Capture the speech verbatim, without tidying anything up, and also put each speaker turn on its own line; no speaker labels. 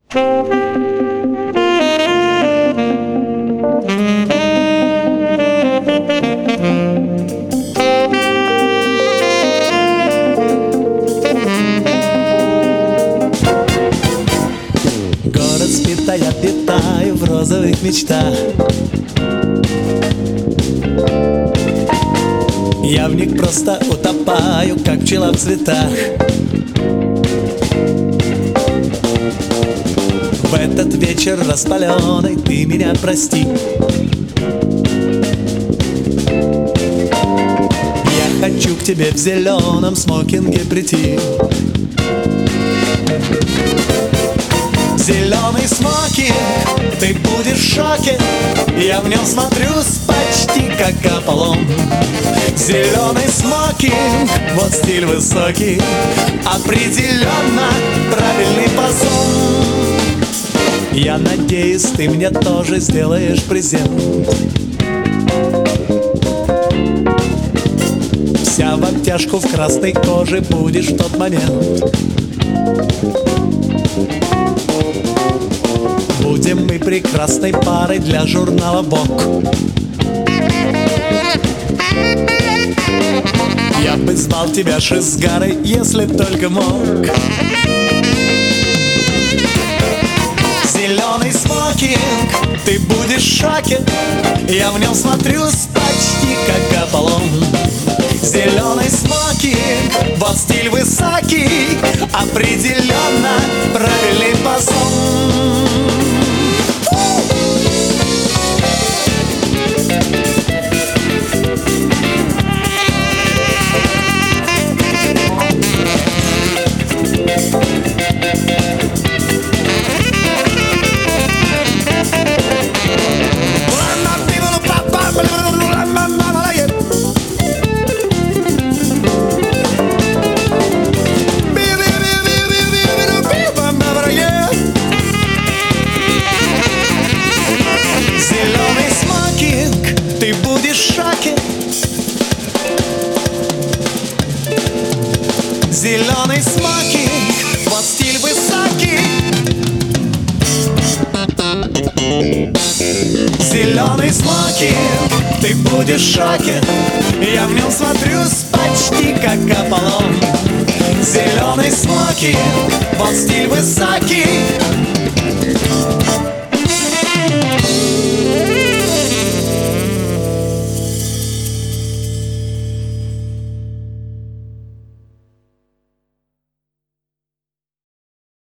Город спит, а я питаю в розовых мечтах. Я в них просто утопаю, как пчела в цветах. В этот вечер распаленный ты меня прости. Я хочу к тебе в зеленом смокинге прийти. Зеленый смокинг, ты будешь в шоке. Я в нем смотрюсь почти как Аполлон. Зеленый смокинг, вот стиль высокий, определенно правильный фасон. Я надеюсь, ты мне тоже сделаешь презент. Вся в обтяжку в красной коже будешь в тот момент. Будем мы прекрасной парой для журнала Vogue. Я бы звал тебя Шизгарой, если только мог. Зеленый смокинг, ты будешь в шоке. Я в нем смотрюсь почти как Аполлон. Зеленый смокинг, вот стиль высокий, определенно правильный фасон. Ты будешь в шоке. Зеленый смокинг, вот стиль высокий. Зеленый смокинг, ты будешь в шоке. Я в нем смотрюсь почти как Аполлон. Зеленый смокинг, вот стиль высокий,